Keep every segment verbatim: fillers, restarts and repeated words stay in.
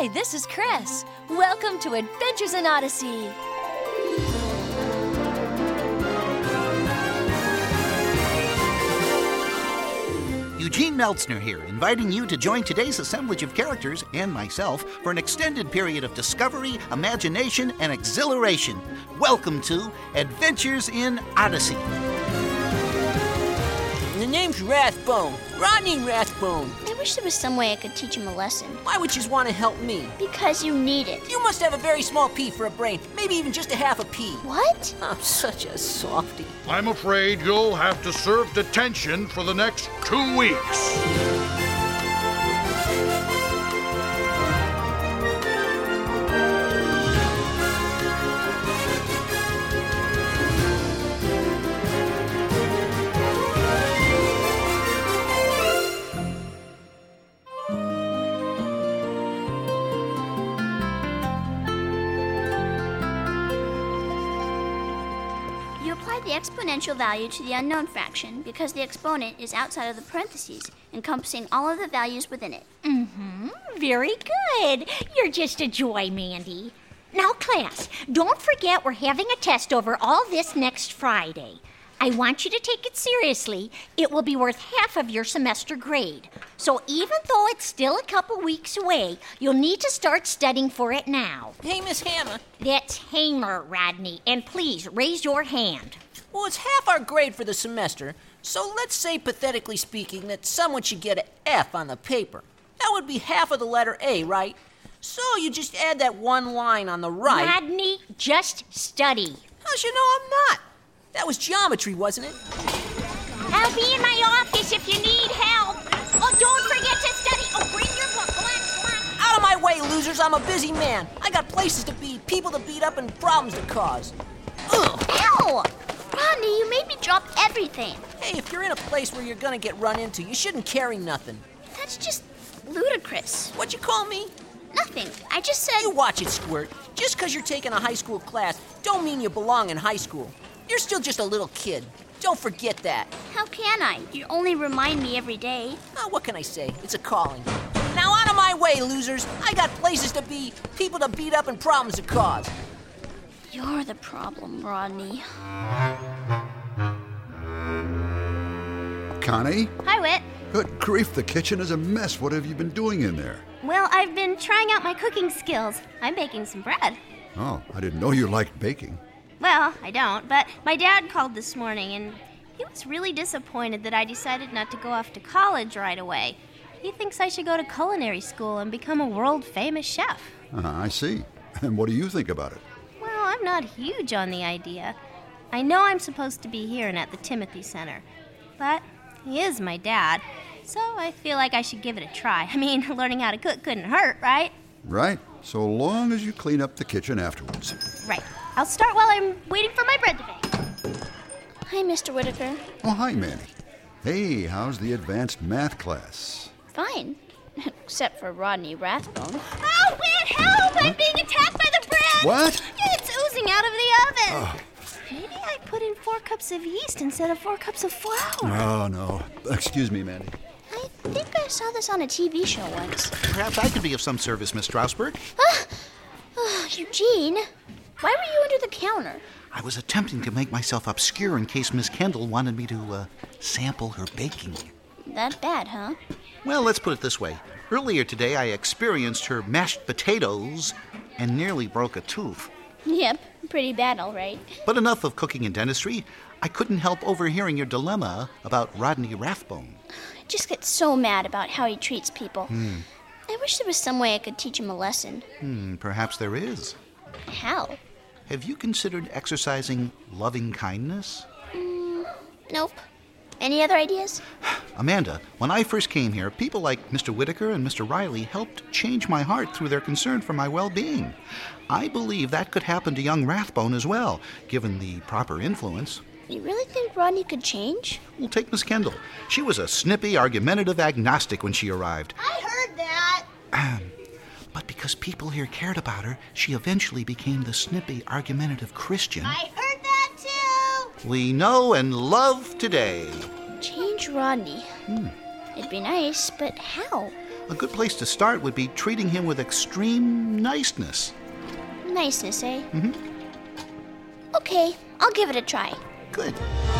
Hi, this is Chris. Welcome to Adventures in Odyssey. Eugene Meltzner here, inviting you to join today's assemblage of characters and myself for an extended period of discovery, imagination, and exhilaration. Welcome to Adventures in Odyssey. The name's Rathbone. Rodney Rathbone. I wish there was some way I could teach him a lesson. Why would you want to help me? Because you need it. You must have a very small pea for a brain. Maybe even just a half a pea. What? I'm such a softie. I'm afraid you'll have to serve detention for the next two weeks. The exponential value to the unknown fraction because the exponent is outside of the parentheses, encompassing all of the values within it. Mm-hmm. Very good. You're just a joy, Mandy. Now, class, don't forget we're having a test over all this next Friday. I want you to take it seriously. It will be worth half of your semester grade. So even though it's still a couple weeks away, you'll need to start studying for it now. Hey, Miss Hammer. That's Hamer, Rodney. And please, raise your hand. Well, it's half our grade for the semester, so let's say, pathetically speaking, that someone should get an F on the paper. That would be half of the letter A, right? So you just add that one line on the right. Rodney, just study. How'd you know I'm not? That was geometry, wasn't it? I'll be in my office if you need help. Oh, don't forget to study. Oh, bring your book. Go on, go on. Out of my way, losers. I'm a busy man. I got places to be, people to beat up, and problems to cause. Ugh. Ow! Rodney, you made me drop everything. Hey, if you're in a place where you're gonna get run into, you shouldn't carry nothing. That's just ludicrous. What'd you call me? Nothing. I just said... You watch it, Squirt. Just because you're taking a high school class don't mean you belong in high school. You're still just a little kid. Don't forget that. How can I? You only remind me every day. Oh, what can I say? It's a calling. Now out of my way, losers. I got places to be, people to beat up, and problems to cause. You're the problem, Rodney. Connie? Hi, Whit. Good grief, the kitchen is a mess. What have you been doing in there? Well, I've been trying out my cooking skills. I'm baking some bread. Oh, I didn't know you liked baking. Well, I don't, but my dad called this morning, and he was really disappointed that I decided not to go off to college right away. He thinks I should go to culinary school and become a world-famous chef. Uh, I see. And what do you think about it? Well, I'm not huge on the idea. I know I'm supposed to be here and at the Timothy Center, but he is my dad, so I feel like I should give it a try. I mean, learning how to cook couldn't hurt, right? Right, so long as you clean up the kitchen afterwards. Right. I'll start while I'm waiting for my bread to bake. Hi, Mister Whitaker. Oh, hi, Mandy. Hey, how's the advanced math class? Fine. Except for Rodney Rathbone. Oh, Whit, help! I'm being attacked by the bread! What? It's oozing out of the oven! Oh. Maybe I put in four cups of yeast instead of four cups of flour. Oh, no. Excuse me, Mandy. I think I saw this on a T V show once. Perhaps I could be of some service, Miss Strasberg. Ah! Oh, Eugene, why were you under the counter? I was attempting to make myself obscure in case Miss Kendall wanted me to uh, sample her baking. That bad, huh? Well, let's put it this way. Earlier today, I experienced her mashed potatoes and nearly broke a tooth. Yep, pretty bad, all right. But enough of cooking and dentistry. I couldn't help overhearing your dilemma about Rodney Rathbone. I just get so mad about how he treats people. Hmm. I wish there was some way I could teach him a lesson. Hmm, perhaps there is. How? Have you considered exercising loving kindness? Mm, nope. Any other ideas? Amanda, when I first came here, people like Mister Whitaker and Mister Riley helped change my heart through their concern for my well-being. I believe that could happen to young Rathbone as well, given the proper influence. You really think Rodney could change? We'll take Miss Kendall. She was a snippy, argumentative agnostic when she arrived. I heard that. But because people here cared about her, she eventually became the snippy, argumentative Christian I heard that too. we know and love today. Change Rodney. Hmm. It'd be nice, but how? A good place to start would be treating him with extreme niceness. Niceness, eh? Mm-hmm. Okay, I'll give it a try. Good.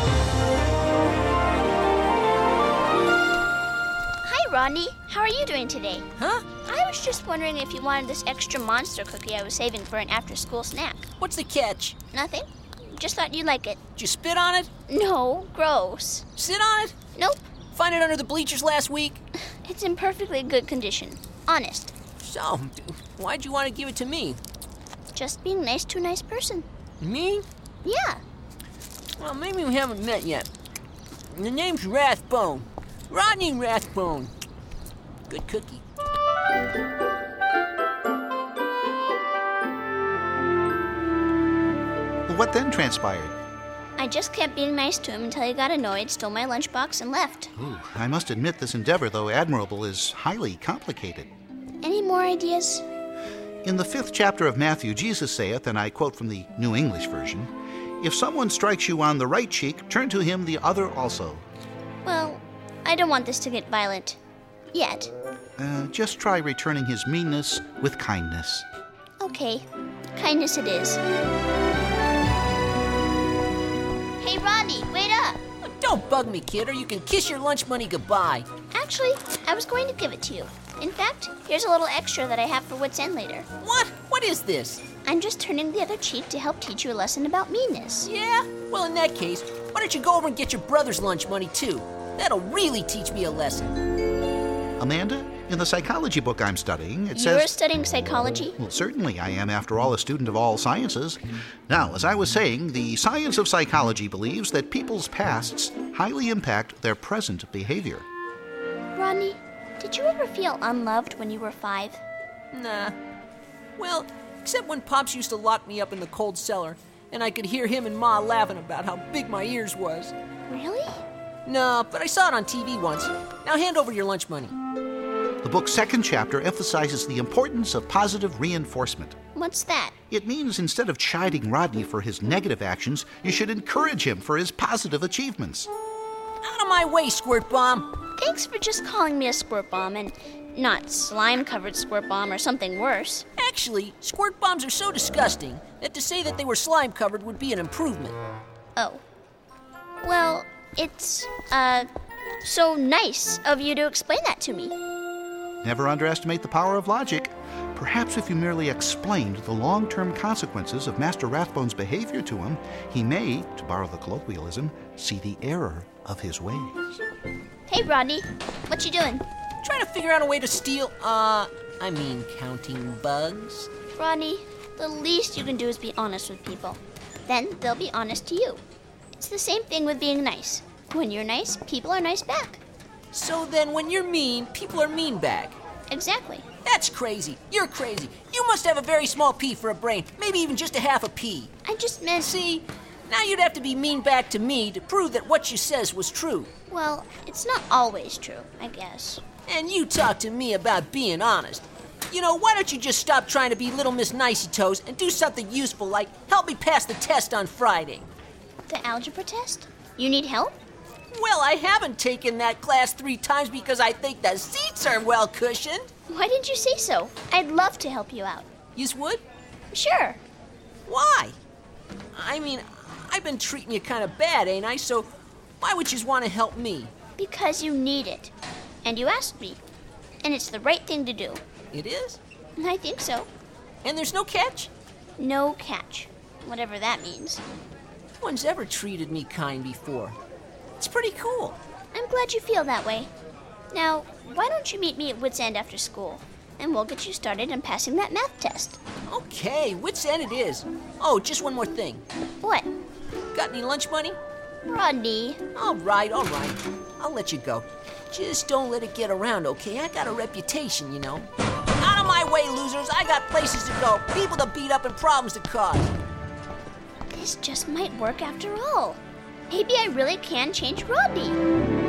Hi, Rodney. How are you doing today? Huh? I was just wondering if you wanted this extra monster cookie I was saving for an after-school snack. What's the catch? Nothing? Just thought you'd like it. Did you spit on it? No, gross. Sit on it? Nope. Find it under the bleachers last week? It's in perfectly good condition. Honest. So, why'd you want to give it to me? Just being nice to a nice person. Me? Yeah. Well, maybe we haven't met yet. The name's Rathbone. Rodney Rathbone. Good cookie. Well, what then transpired? I just kept being nice to him until he got annoyed, stole my lunchbox, and left. Ooh, I must admit this endeavor, though admirable, is highly complicated. Any more ideas? In the fifth chapter of Matthew, Jesus saith, and I quote from the New English Version, "If someone strikes you on the right cheek, turn to him the other also." Well, I don't want this to get violent. Yet. Uh, just try returning his meanness with kindness. Okay. Kindness it is. Hey, Rodney, wait up! Don't bug me, kid, or you can kiss your lunch money goodbye. Actually, I was going to give it to you. In fact, here's a little extra that I have for Wits End later. What? What is this? I'm just turning the other cheek to help teach you a lesson about meanness. Yeah? Well, in that case, why don't you go over and get your brother's lunch money, too? That'll really teach me a lesson. Amanda, in the psychology book I'm studying, it You're says... studying psychology? Well, certainly I am, after all, a student of all sciences. Now, as I was saying, the science of psychology believes that people's pasts highly impact their present behavior. Rodney, did you ever feel unloved when you were five? Nah. Well, except when Pops used to lock me up in the cold cellar, and I could hear him and Ma laughing about how big my ears was. Really? No, but I saw it on T V once. Now hand over your lunch money. The book's second chapter emphasizes the importance of positive reinforcement. What's that? It means instead of chiding Rodney for his negative actions, you should encourage him for his positive achievements. Out of my way, Squirt Bomb! Thanks for just calling me a squirt bomb and not slime-covered squirt bomb or something worse. Actually, squirt bombs are so disgusting that to say that they were slime-covered would be an improvement. Oh. Well, it's, uh, so nice of you to explain that to me. Never underestimate the power of logic. Perhaps if you merely explained the long-term consequences of Master Rathbone's behavior to him, he may, to borrow the colloquialism, see the error of his ways. Hey, Rodney. What you doing? Trying to figure out a way to steal, uh, I mean counting bugs. Rodney, the least you can do is be honest with people. Then they'll be honest to you. It's the same thing with being nice. When you're nice, people are nice back. So then when you're mean, people are mean back. Exactly. That's crazy. You're crazy. You must have a very small pea for a brain, maybe even just a half a pea. I just meant... See, now you'd have to be mean back to me to prove that what you says was true. Well, it's not always true, I guess. And you talk to me about being honest. You know, why don't you just stop trying to be Little Miss Nicey Toes and do something useful like help me pass the test on Friday? The algebra test? You need help? Well, I haven't taken that class three times because I think the seats are well cushioned. Why didn't you say so? I'd love to help you out. Yous would? Sure. Why? I mean, I've been treating you kind of bad, ain't I? So why would yous want to help me? Because you need it. And you asked me. And it's the right thing to do. It is? I think so. And there's no catch? No catch. Whatever that means. No one's ever treated me kind before. It's pretty cool. I'm glad you feel that way. Now, why don't you meet me at Wits End after school? And we'll get you started on passing that math test. Okay, Wits End it is. Oh, just one more thing. What? Got any lunch money? Rodney. All right, all right. I'll let you go. Just don't let it get around, okay? I got a reputation, you know. Out of my way, losers. I got places to go, people to beat up, and problems to cause. This just might work after all. Maybe I really can change Rodney.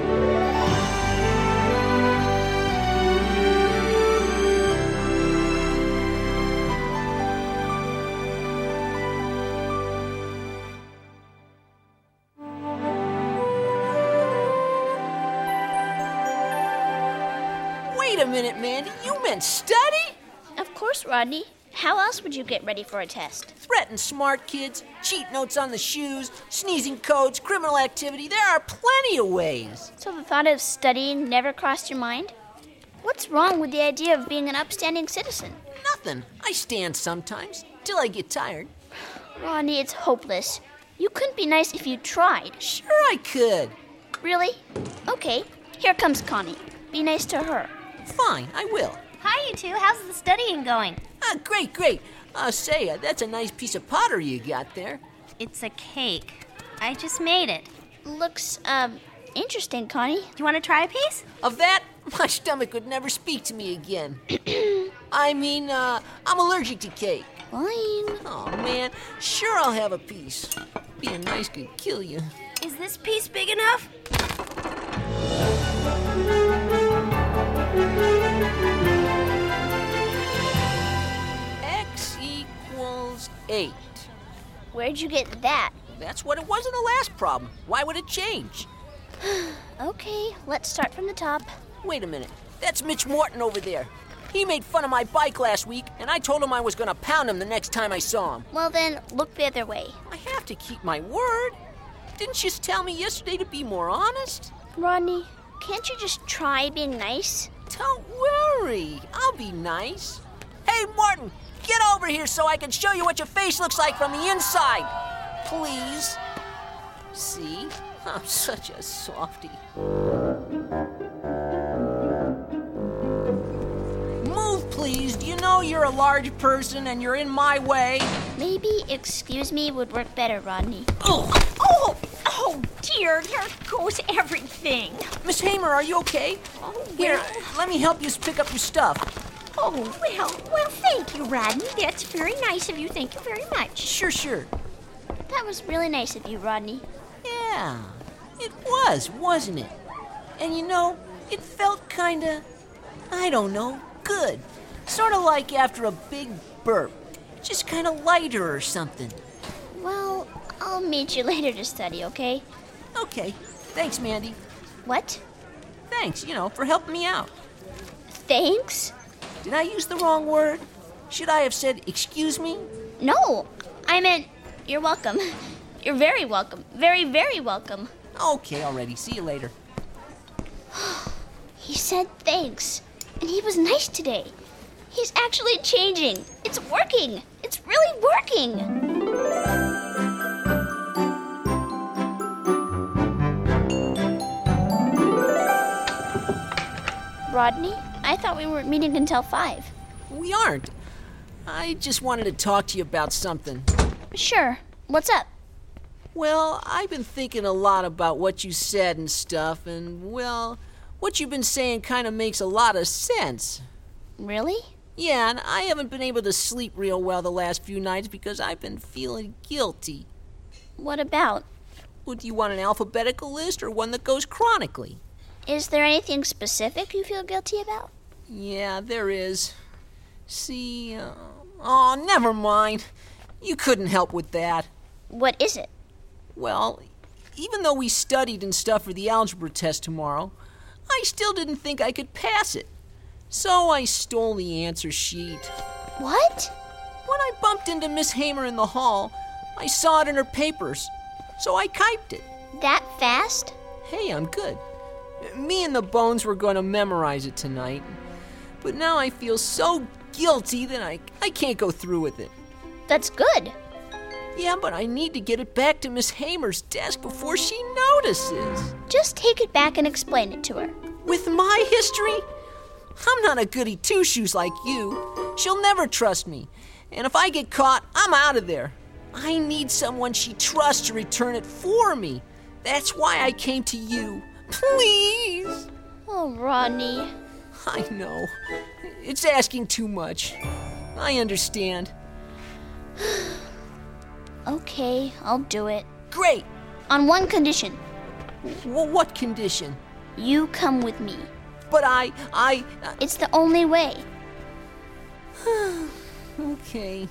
Wait a minute, Mandy. You meant study? Of course, Rodney. How else would you get ready for a test? Threaten smart kids, cheat notes on the shoes, sneezing codes, criminal activity. There are plenty of ways. So the thought of studying never crossed your mind? What's wrong with the idea of being an upstanding citizen? Nothing. I stand sometimes, till I get tired. Rodney, it's hopeless. You couldn't be nice if you tried. Sure I could. Really? Okay, here comes Connie. Be nice to her. Fine, I will. Hi, you two. How's the studying going? Ah, great, great. Uh, say, uh, that's a nice piece of pottery you got there. It's a cake. I just made it. Looks, um, interesting, Connie. Do you want to try a piece? Of that, my stomach would never speak to me again. I mean, uh, I'm allergic to cake. Fine. Oh, man, sure I'll have a piece. Being nice could kill you. Is this piece big enough? X equals eight. Where'd you get that? That's what it was in the last problem. Why would it change? Okay, let's start from the top. Wait a minute. That's Mitch Morton over there. He made fun of my bike last week, and I told him I was going to pound him the next time I saw him. Well then, look the other way. I have to keep my word. Didn't you just tell me yesterday to be more honest? Rodney, can't you just try being nice? Don't worry. I'll be nice. Hey, Morton, get over here so I can show you what your face looks like from the inside. Please. See? I'm such a softie. Move, please. Do you know you're a large person and you're in my way? Maybe excuse me would work better, Rodney. Oh, Oh, oh dear, there goes everything. Miss Hamer, are you okay? Oh, Here, well, let me help you pick up your stuff. oh, well, well, thank you, Rodney. That's very nice of you. Thank you very much. Sure, sure. That was really nice of you, Rodney. Yeah, it was, wasn't it? And you know, it felt kinda, I don't know, good. Sort of like after a big burp. Just kinda lighter or something. Well, I'll meet you later to study, okay? Okay, thanks, Mandy. What? Thanks, you know, for helping me out. Thanks? Did I use the wrong word? Should I have said, excuse me? No, I meant you're welcome. You're very welcome. Very, very welcome. Okay, already. See you later. He said thanks, and he was nice today. He's actually changing. It's working. It's really working. Rodney, I thought we weren't meeting until five. We aren't. I just wanted to talk to you about something. Sure. What's up? Well, I've been thinking a lot about what you said and stuff, and, well, what you've been saying kind of makes a lot of sense. Really? Yeah, and I haven't been able to sleep real well the last few nights because I've been feeling guilty. What about? Well, do you want an alphabetical list or one that goes chronically? Is there anything specific you feel guilty about? Yeah, there is. See, uh, oh, never mind. You couldn't help with that. What is it? Well, even though we studied and stuff for the algebra test tomorrow, I still didn't think I could pass it. So I stole the answer sheet. What? When I bumped into Miss Hamer in the hall, I saw it in her papers, so I typed it. That fast? Hey, I'm good. Me and the Bones were going to memorize it tonight, but now I feel so guilty that I, I can't go through with it. That's good. Yeah, but I need to get it back to Miss Hamer's desk before she notices. Just take it back and explain it to her. With my history? I'm not a goody two-shoes like you. She'll never trust me. And if I get caught, I'm out of there. I need someone she trusts to return it for me. That's why I came to you. Please. Oh, Rodney. I know. It's asking too much. I understand. Okay, I'll do it. Great. On one condition. W- what condition? You come with me. But I, I... Uh, It's the only way. okay.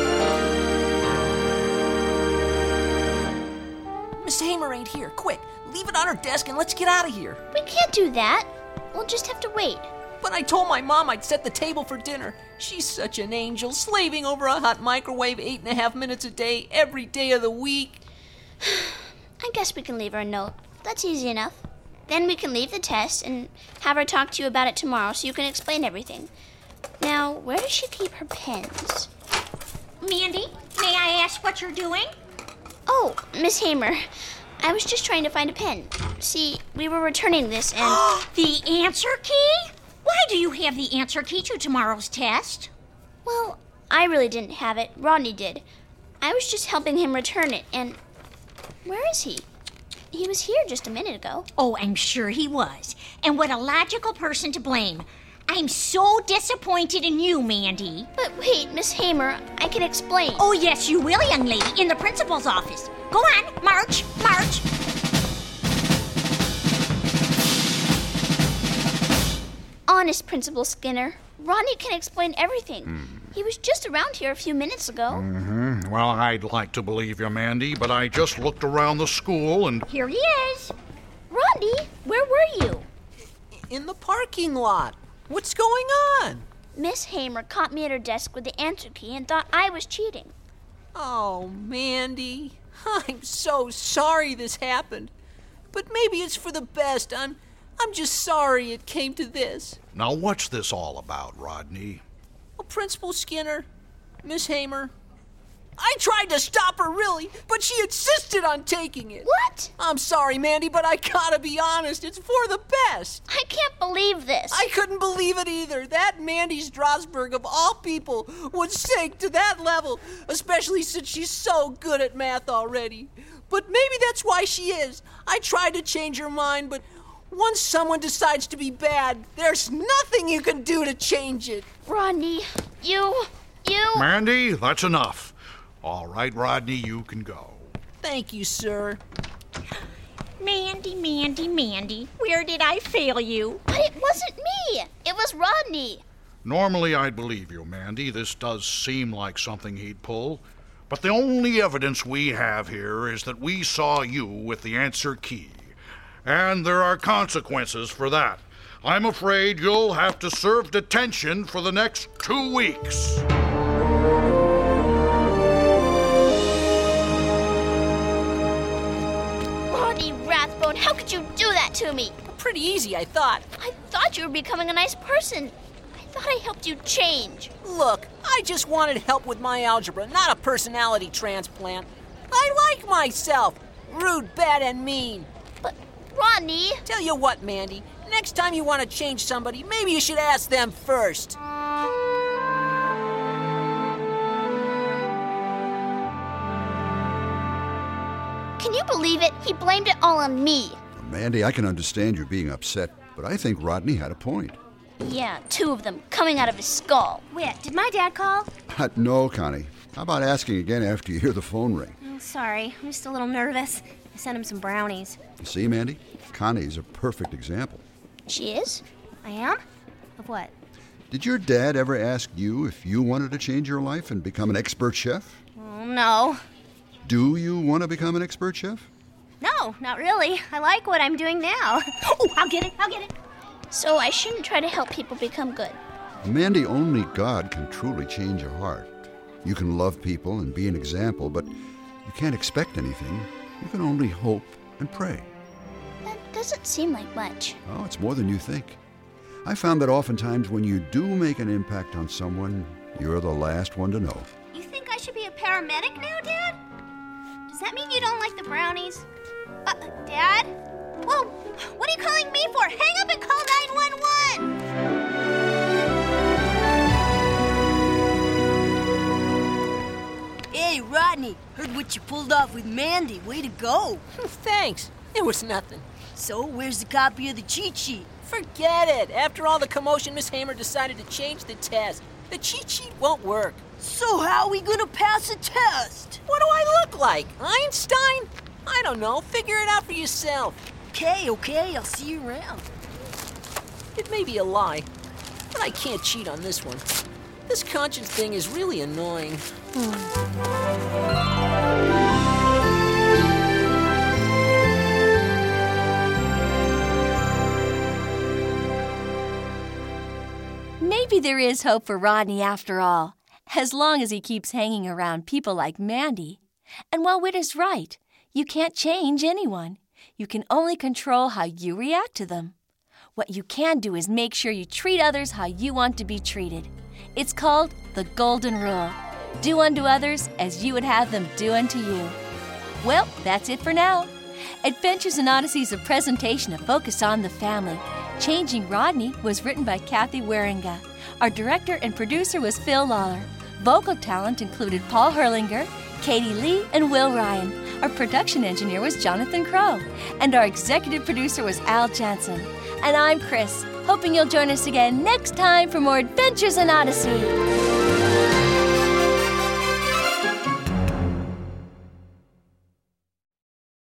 Miss Hamer ain't here. Quick, leave it on her desk and let's get out of here. We can't do that. We'll just have to wait. But I told my mom I'd set the table for dinner. She's such an angel, slaving over a hot microwave eight and a half minutes a day, every day of the week. I guess we can leave her a note. That's easy enough. Then we can leave the test and have her talk to you about it tomorrow so you can explain everything. Now, where does she keep her pens? Mandy, may I ask what you're doing? Oh, Miss Hamer, I was just trying to find a pen. See, we were returning this and... The answer key? Why do you have the answer key to tomorrow's test? Well, I really didn't have it. Rodney did. I was just helping him return it, and... Where is he? He was here just a minute ago. Oh, I'm sure he was. And what a logical person to blame. I'm so disappointed in you, Mandy. But wait, Miss Hamer, I can explain. Oh, yes, you will, young lady, in the principal's office. Go on, march, march. Honest, Principal Skinner. Rodney can explain everything. Mm. He was just around here a few minutes ago. Mm-hmm. Well, I'd like to believe you, Mandy, but I just looked around the school and... Here he is. Rodney, where were you? In the parking lot. What's going on? Miss Hamer caught me at her desk with the answer key and thought I was cheating. Oh, Mandy. I'm so sorry this happened. But maybe it's for the best. I'm... I'm just sorry it came to this. Now, what's this all about, Rodney? Well, Principal Skinner, Miss Hamer, I tried to stop her, really, but she insisted on taking it. What? I'm sorry, Mandy, but I gotta be honest. It's for the best. I can't believe this. I couldn't believe it either. That Mandy Strasberg, of all people, would sink to that level, especially since she's so good at math already. But maybe that's why she is. I tried to change her mind, but... once someone decides to be bad, there's nothing you can do to change it. Rodney, you, you... Mandy, that's enough. All right, Rodney, you can go. Thank you, sir. Mandy, Mandy, Mandy, where did I fail you? But it wasn't me. It was Rodney. Normally, I'd believe you, Mandy. This does seem like something he'd pull. But the only evidence we have here is that we saw you with the answer key. And there are consequences for that. I'm afraid you'll have to serve detention for the next two weeks. Rodney Rathbone, how could you do that to me? Pretty easy, I thought. I thought you were becoming a nice person. I thought I helped you change. Look, I just wanted help with my algebra, not a personality transplant. I like myself. Rude, bad, and mean. Rodney! Tell you what, Mandy, next time you want to change somebody, maybe you should ask them first. Can you believe it? He blamed it all on me. Mandy, I can understand you being upset, but I think Rodney had a point. Yeah, two of them coming out of his skull. Wait, did my dad call? Uh, no, Connie. How about asking again after you hear the phone ring? Oh, sorry, I'm just a little nervous. I sent him some brownies. See, Mandy? Connie's a perfect example. She is? I am? Of what? Did your dad ever ask you if you wanted to change your life and become an expert chef? Oh, no. Do you want to become an expert chef? No, not really. I like what I'm doing now. Oh, I'll get it, I'll get it. So I shouldn't try to help people become good. Mandy, only God can truly change a heart. You can love people and be an example, but you can't expect anything. You can only hope and pray. That doesn't seem like much. Oh, it's more than you think. I found that oftentimes when you do make an impact on someone, you're the last one to know. You think I should be a paramedic now, Dad? Does that mean you don't like the brownies? Uh, Dad? Whoa, what are you calling me for? Hang up and call nine one one! Hey, Rodney, heard what you pulled off with Mandy. Way to go. Thanks. It was nothing. So, where's the copy of the cheat sheet? Forget it. After all the commotion, Miss Hamer decided to change the test. The cheat sheet won't work. So how are we gonna pass a test? What do I look like? Einstein? I don't know. Figure it out for yourself. Okay, okay, I'll see you around. It may be a lie, but I can't cheat on this one. This conscience thing is really annoying. Maybe there is hope for Rodney after all, as long as he keeps hanging around people like Mandy. And while Whit is right, you can't change anyone. You can only control how you react to them. What you can do is make sure you treat others how you want to be treated. It's called the Golden Rule. Do unto others as you would have them do unto you. Well, that's it for now. Adventures in Odyssey is a presentation of Focus on the Family. Changing Rodney was written by Kathy Waringa. Our director and producer was Phil Lawler. Vocal talent included Paul Herlinger, Katie Lee, and Will Ryan. Our production engineer was Jonathan Crow. And our executive producer was Al Jansen. And I'm Chris, hoping you'll join us again next time for more Adventures in Odyssey.